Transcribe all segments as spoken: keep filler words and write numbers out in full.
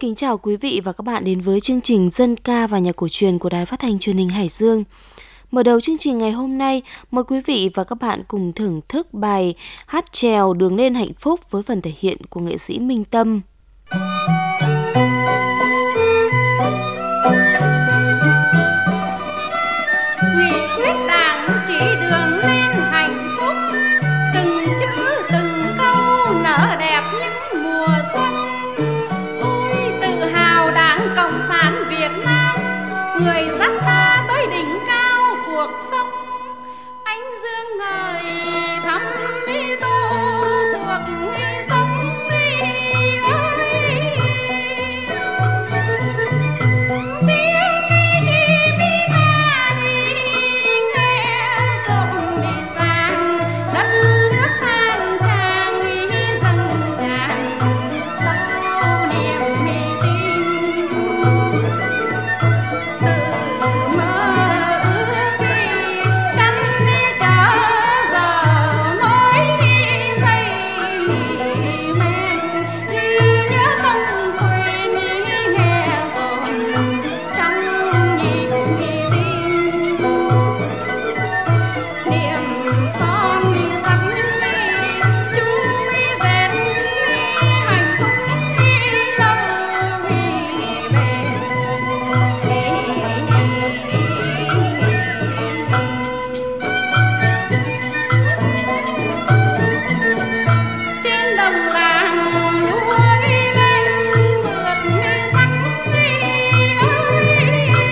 kính chào quý vị và các bạn đến với chương trình Dân ca và nhạc cổ truyền của Đài Phát thanh Truyền hình Hải Dương. Mở đầu chương trình ngày hôm nay, mời quý vị và các bạn cùng thưởng thức bài hát chèo Đường lên hạnh phúc với phần thể hiện của nghệ sĩ Minh Tâm. Nghị quyết Đảng chỉ đường lên hạnh phúc, từng chữ từng câu nở đẹp những mùa xuân. Ôi tự hào Đảng Cộng sản Việt Nam, người dắt ta tới đỉnh cao cuộc sống. Ánh dương ngời thắm mi tô cuộc sống đi ơi. Tiếng chim đi ta đi nghe rộn đi sang, đất nước sang trang đi dâng tràn bao niềm tin. Tự mơ ước đi chăn đi chờ giờ mới xây men, ghi nhớ không quên nghe dồn trong nhịp tim. Niềm son đi sắp đi chúng đi dệt đi hạnh phúc đi lâu đi bền. Trên đồng làng lúa đi lên mượt đi sắc đi ơi.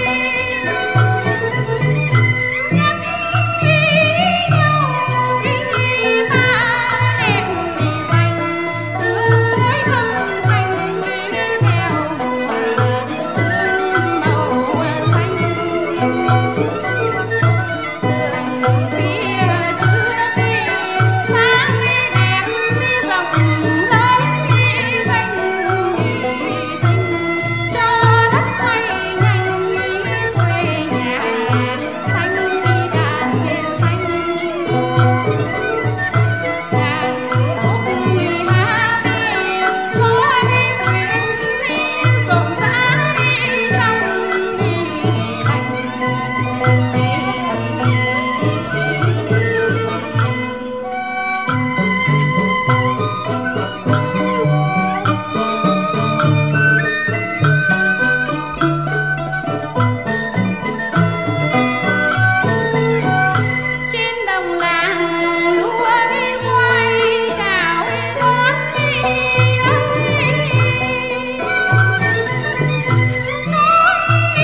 Nhắc đi nhau đi ta đẹp đi danh, tương đối thâm thành đi theo mùa ươm màu xanh. Đường phía trước đi sáng đi đẹp đi rộng lớn đi thanh đi thanh, cho đất quay nhanh đi quê nhà xanh đi đàn đi xanh. Đàn khúc đi hát đi gió đi quyện đi rộn rã đi trong đi lành. Trên đồng làng lúa đi quay chào đi ngón đi ơi. Ngón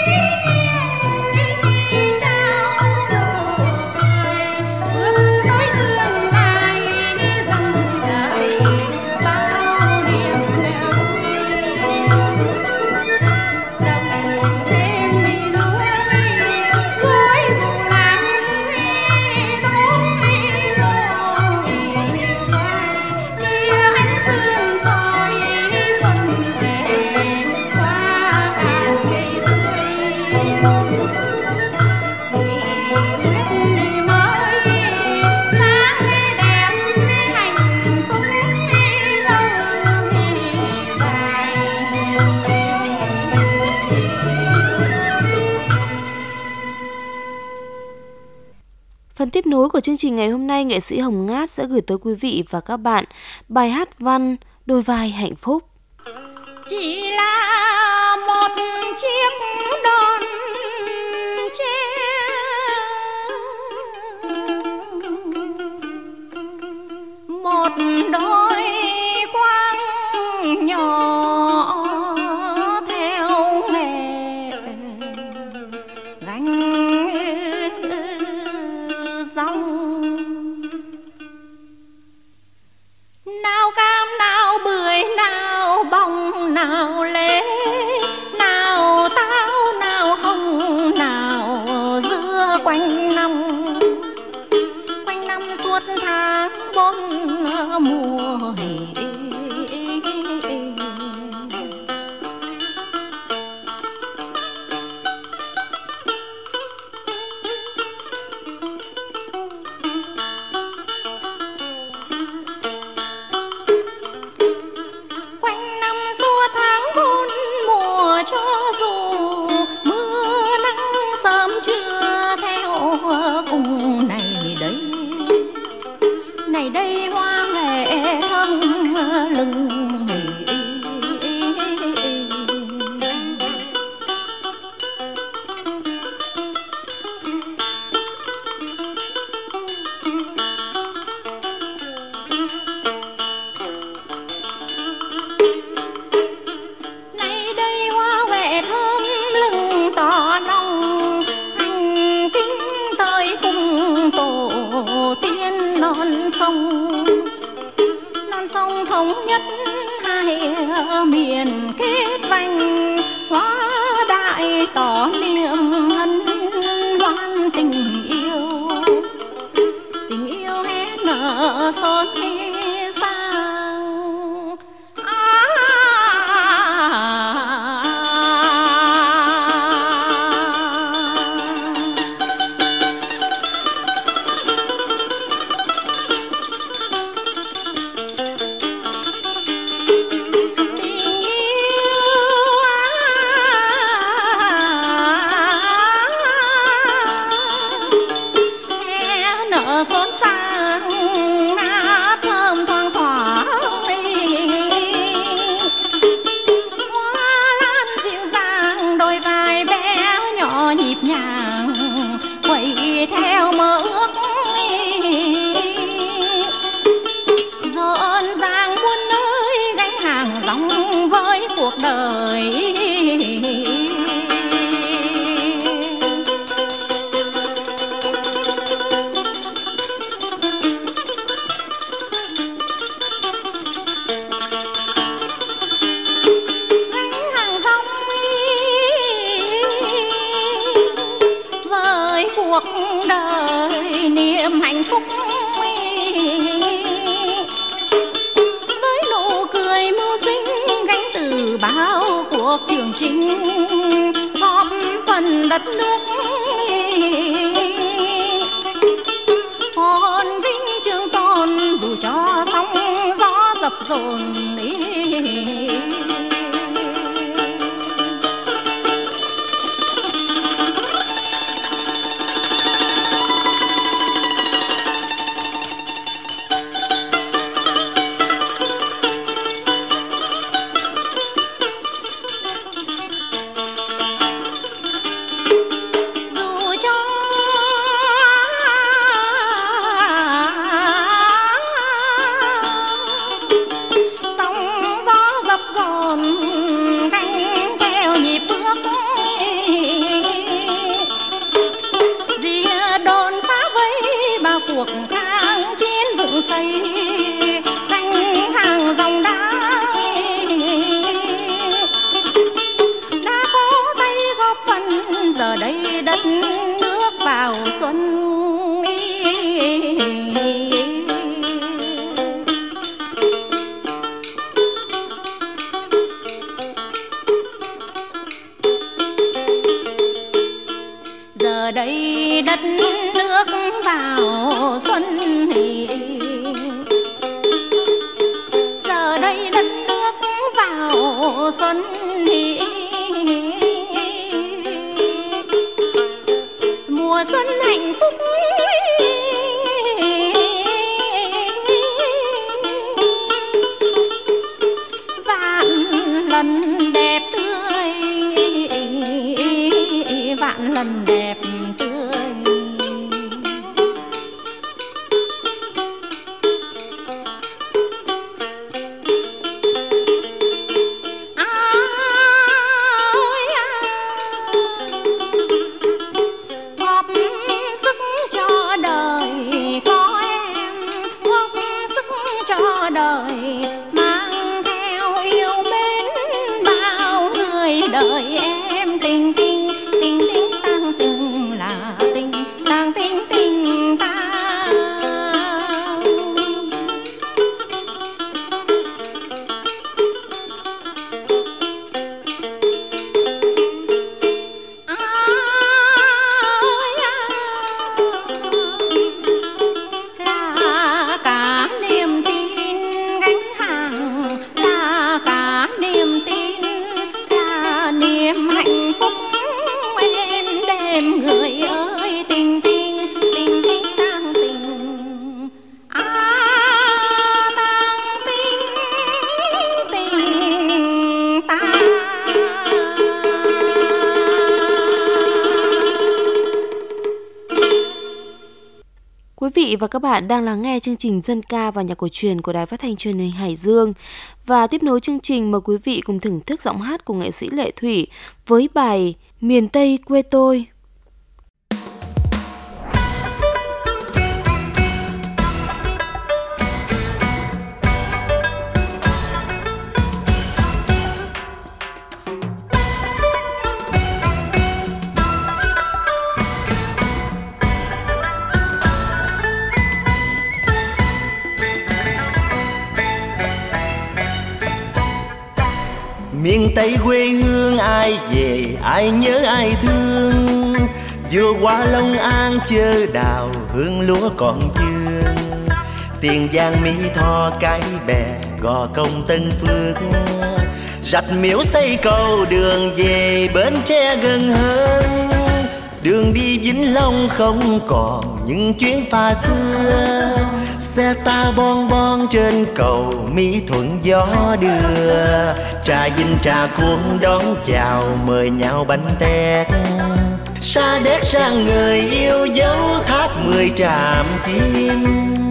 đi đi chào nụ cười, bước tới tương lai đi dòng đời bao niềm vui. Đồng thêm đi lúa đi gối vụ làm đi đốn đi mồ đi khoai. Kia ánh sương soi xuân về qua cạn cây tươi. Nghị quyết đi mới sáng đi đẹp đi hạnh phúc đi lâu đi dài. Phần tiếp nối của chương trình ngày hôm nay, nghệ sĩ Hồng Ngát sẽ gửi tới quý vị và các bạn bài hát văn Đôi vai hạnh phúc. Chỉ là một chiếc đòn treo, một đôi quang nhỏ theo nghề gánh rong. Nào cam nào bưởi nào bông nào lê, nào táo nào hồng nào dưa quanh năm, quanh năm suốt tháng bốn mùa hè. cung này đây, này đây hoa nghệ thơm lừng. Non sông thống nhất hai miền kết vanh, hóa đại tỏ niềm hân hoan tình yêu. Tình yêu hé nở son sao à, xốn sang hát thơm thoang thoảng, hoa lan dịu dàng đôi vai bé nhỏ nhịp nhàng quay theo mơ ước, rộn ràng buôn nơi gánh hàng rong với cuộc đời. Cuộc đời niềm hạnh phúc với nụ cười mưu sinh gánh từ bao cuộc trường chinh, góp phần đất nước hồn vinh trường tồn dù cho sóng gió dập dồn. Cuộc kháng chiến dựng xây canh hàng dòng đá, đã có tay góp phần giờ đây đất nước vào xuân. Giờ đây đất nước vào xuân, giờ đây đất nước vào xuân, mùa xuân hạnh phúc vạn lần đẹp tươi, vạn lần đẹp tươi. Góp sức cho đời Quý vị và các bạn đang lắng nghe chương trình Dân ca và nhạc cổ truyền của Đài Phát thanh Truyền hình Hải Dương. Và tiếp nối chương trình, mời quý vị cùng thưởng thức giọng hát của nghệ sĩ Lệ Thủy với bài Miền Tây quê tôi. Miền Tây quê hương ai về ai nhớ ai thương, vừa qua Long An chơ đào hương lúa còn dương. Tiền Giang Mỹ Tho Cái Bè Gò Công Tân Phước, Rạch Miễu xây cầu đường về Bến Tre gần hơn. Đường đi Vĩnh Long không còn những chuyến pha xưa, xe ta bon bon trên cầu Mỹ Thuận gió đưa. Trà Vinh trà cuốn đón chào mời nhau bánh tét, Sa Đéc sang người yêu dấu tháp mười tràm chim.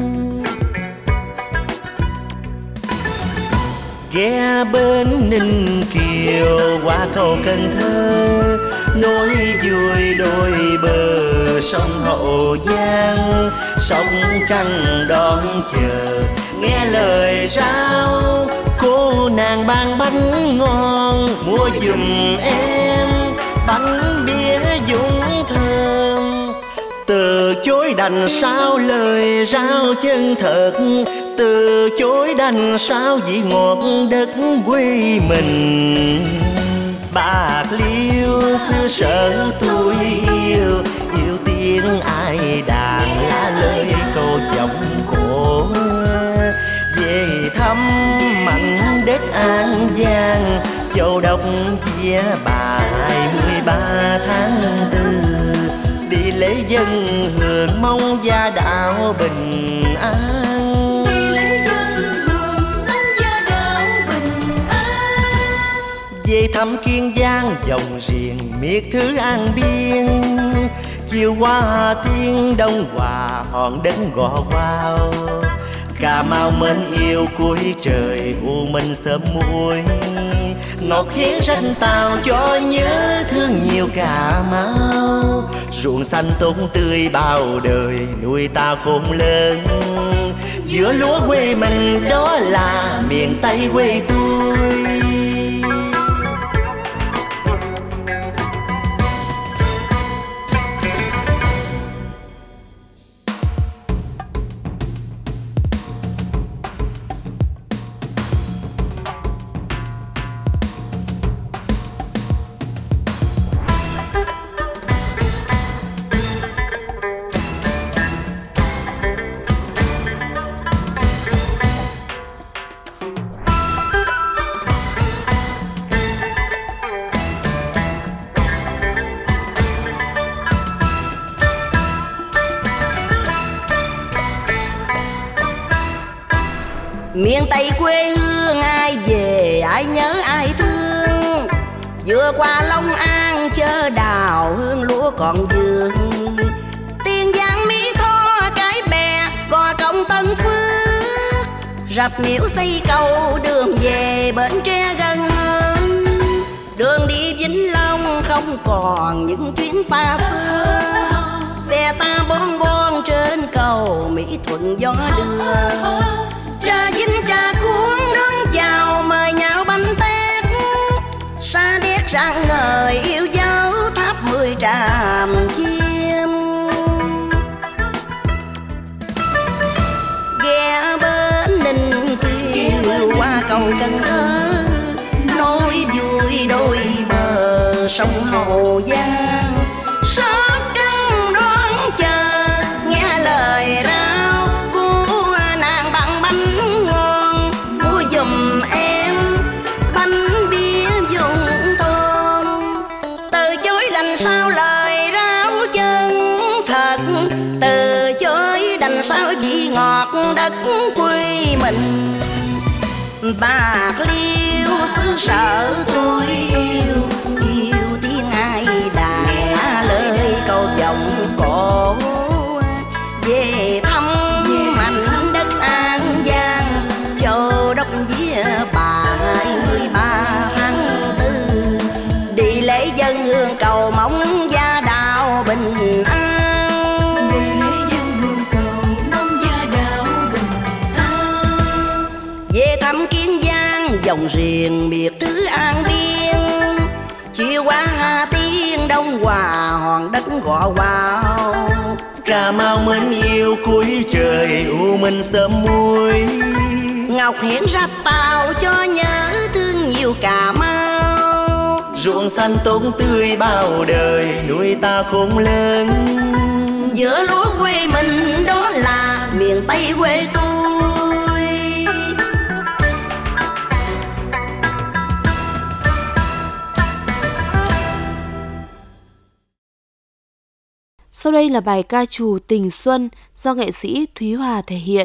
Ghé bến Ninh Kiều qua cầu Cần Thơ, nối vui đôi bờ sông Hậu Giang. Sông trăng đón chờ nghe lời rao, cô nàng ban bánh ngon mua giùm em bánh bia dũng thơm. Từ chối đành sao lời rao chân thật, từ chối đành sao vị ngọt đất quê mình. Bạc Liêu xưa sở tôi yêu, yêu tiếng ai đàn lá lời câu giọng cổ. Về thăm mảnh đất An Giang, Châu Đốc chia bài mười ba tháng tư. Đi lễ dân hương mong gia đạo bình an, về thăm Kiên Giang dòng riêng miệt thứ An Biên. Chiều qua Hà Tiên Đông Hòa hòn đất Gò Quao, Cà Mau mến yêu cuối trời U Minh sớm muối. Ngọt hiến ranh tàu cho nhớ thương nhiều Cà Mau, ruộng xanh tốt tươi bao đời nuôi ta khôn lớn. Giữa lúa quê mình đó là miền Tây quê tôi. Miền Tây quê hương ai về ai nhớ ai thương, vừa qua Long An chơ đào hương lúa còn dương. Tiền Giang Mỹ Tho Cái Bè Gò Công Tân Phước, Rạch Miễu xây cầu đường về Bến Tre gần hơn. Đường đi Vĩnh Long không còn những chuyến pha xưa, xe ta bon bon trên cầu Mỹ Thuận gió đưa. Trà Vinh trà cuốn đón chào mời nhau bánh tét, Sa Đéc rạng ngời yêu dấu tháp mười tràm chim. Ghé bến Ninh Kiều qua cầu Cần Thơ, nối vui đôi bờ sông Hậu Giang. Sóc trăng đón chờ nghe lời rao, của nàng bằng bánh ngon mua giùm em bánh bia dùng thơm. Từ chối đành sao lời rao chân thật, từ chối đành sao vị ngọt đất quê mình. Bạc Liêu xứ sở tôi yêu, yêu tiếng ai đàn lời câu giọng cổ. Về dòng riêng miệt thứ An Biên. Chiều qua Hà Tiên Đông Hòa hòn đất gò Wow. Cà Mau mến yêu cuối trời u minh sớm muối. Ngọc Hiển ra tàu cho nhớ thương nhiều Cà Mau. Ruộng xanh tốt tươi bao đời nuôi ta khôn lớn. Giữa lúa quê mình đó là miền Tây quê tôi. Sau đây là bài ca trù Tình Xuân do nghệ sĩ Thúy Hòa thể hiện.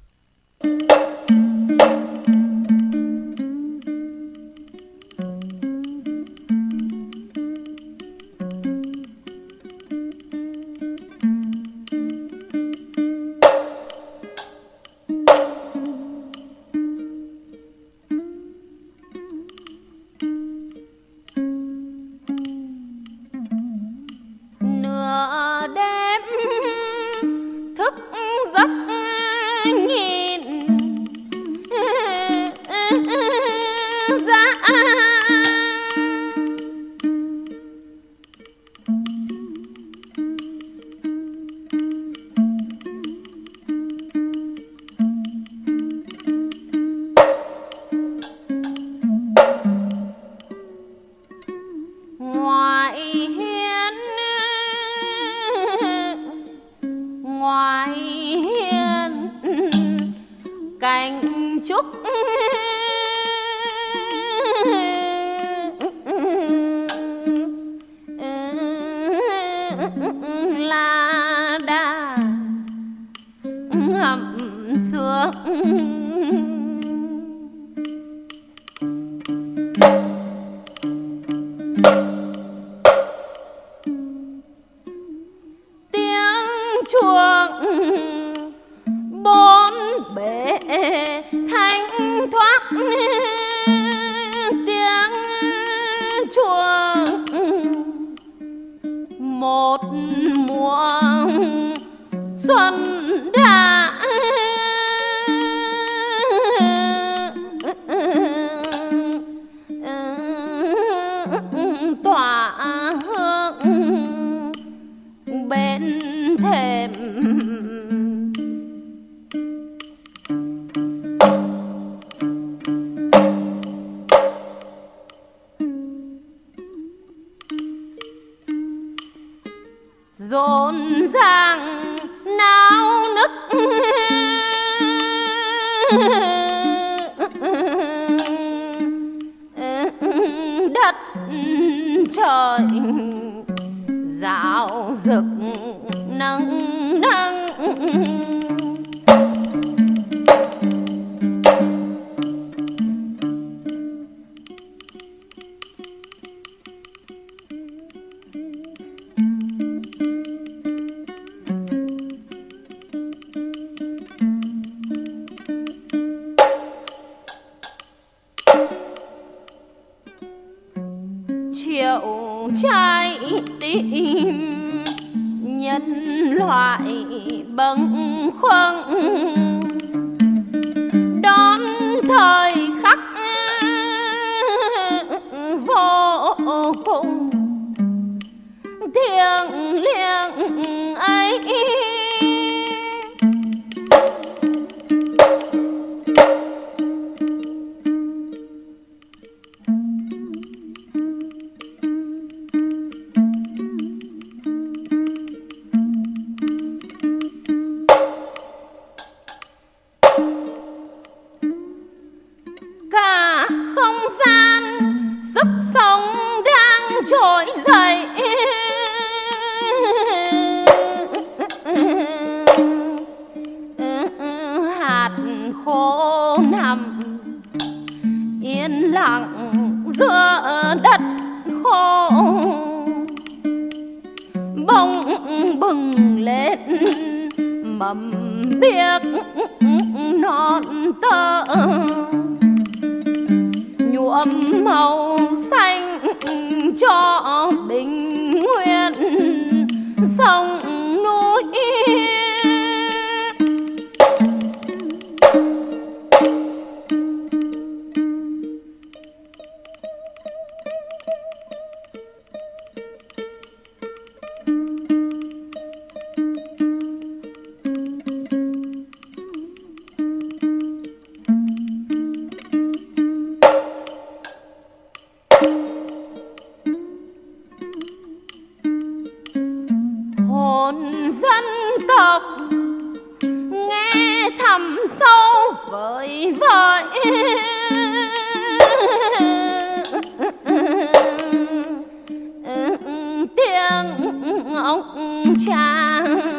rộn ràng náo nức đất trời dạo rực nắng nắng. Triệu trái tim nhân loại bâng khuâng đón thời khắc vô cùng thiêng liêng ấy. Cả không gian sức sống đang trỗi dậy, hạt khô nằm yên lặng giữa đất khô, bỗng bừng lên mầm biếc non tơ, nhuộm màu xanh cho bình nguyên sông núi. sâu vời vợi. Tiếng ông cha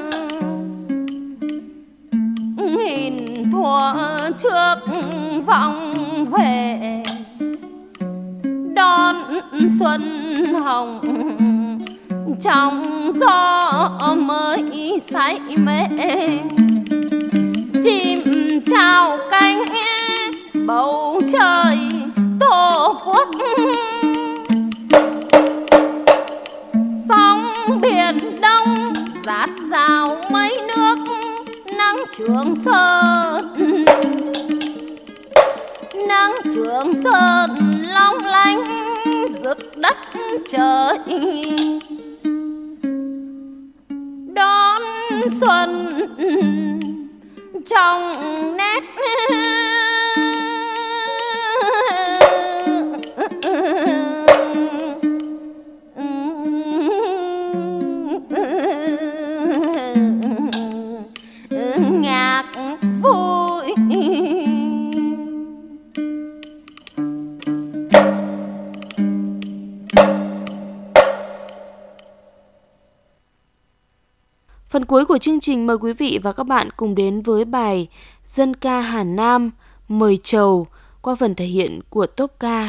nghìn thuở trước vọng về, đón xuân hồng trong gió mới say mê. Chim chào cánh bầu trời tổ quốc, sóng biển đông dạt dào mấy nước nắng Trường Sơn. Nắng Trường Sơn long lanh rực đất trời, đón xuân trong nét nhạc vui. Phần cuối của chương trình mời quý vị và các bạn cùng đến với bài Dân ca Hà Nam Mời Trầu qua phần thể hiện của tốp ca.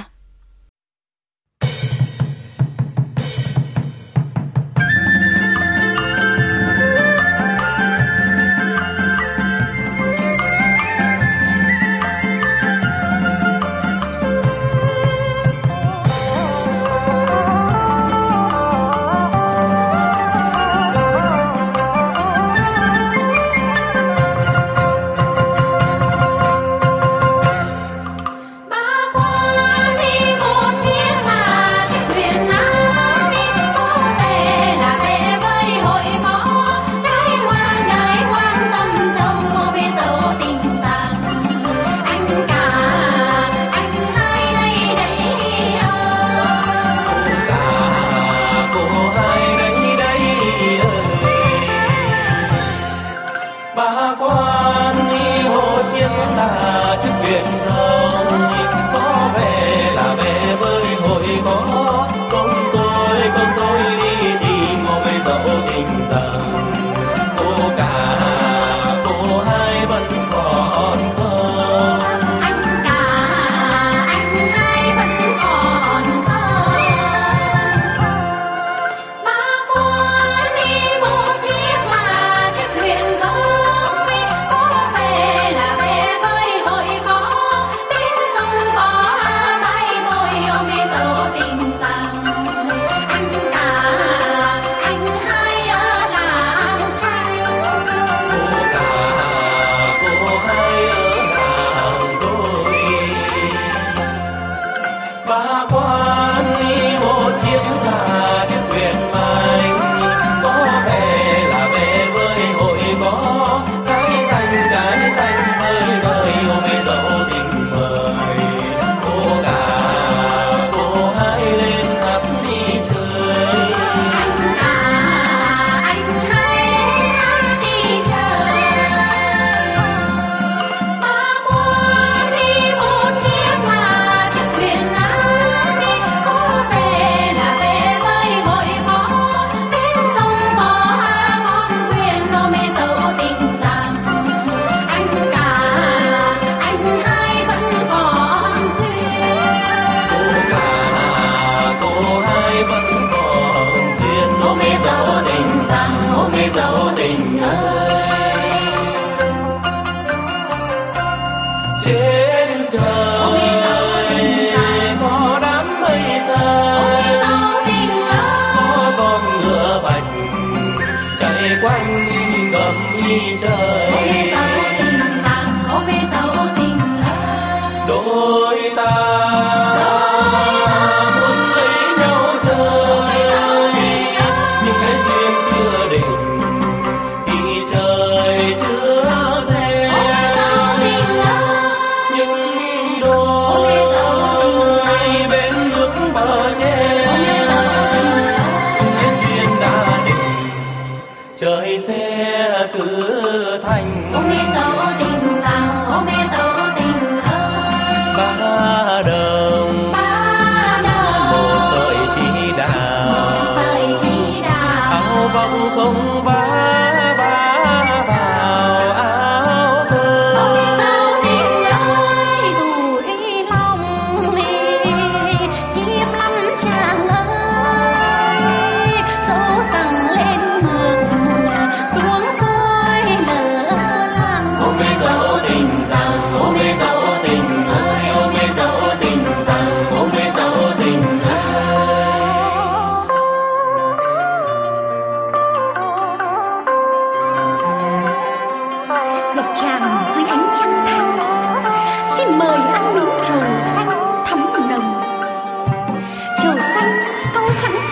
Trời sẽ cứ thành ôm dấu tình rằng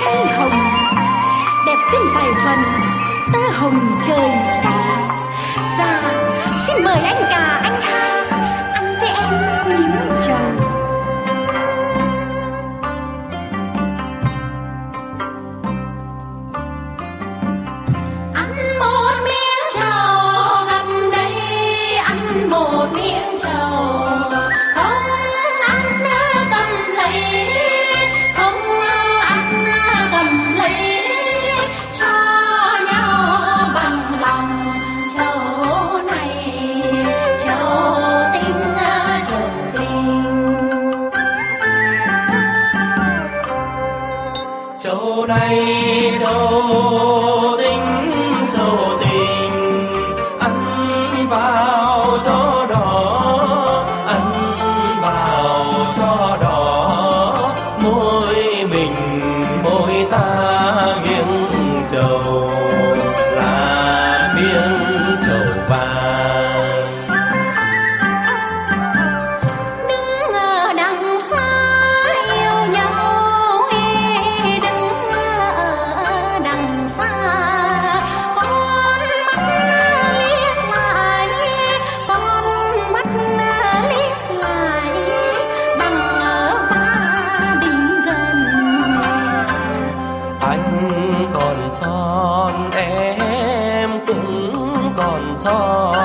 cháy hồng, đẹp xinh cài vần tơ hồng trời xa. Dạ xin mời anh cả anh ha, ăn với em miếng trầu. Châu này châu tình, châu tình, ăn vào cho đỏ, ăn vào cho đỏ, môi mình môi ta miếng trầu là miếng trầu vàng. Đứng ở đằng xa yêu nhau, đứng ở đằng xa, con mắt liếc lại, con mắt liếc lại, bằng ở ba đình gần. Anh còn son em cũng còn son,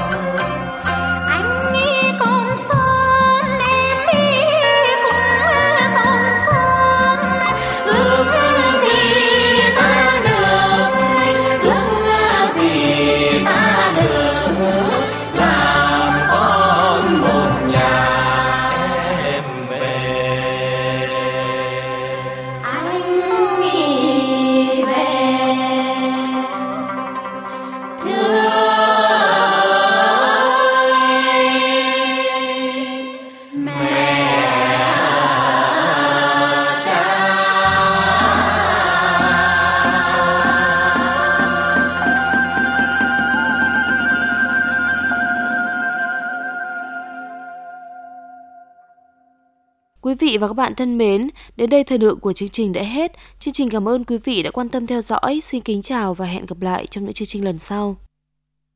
Anh ấy còn son em ấy cũng còn son. Ước gì ta được, ước gì ta được làm con một nhà. em về. Anh nghĩ về thương mẹ cha. Quý vị và các bạn thân mến, đến đây thời lượng của chương trình đã hết. Chương trình cảm ơn quý vị đã quan tâm theo dõi. Xin kính chào và hẹn gặp lại trong những chương trình lần sau.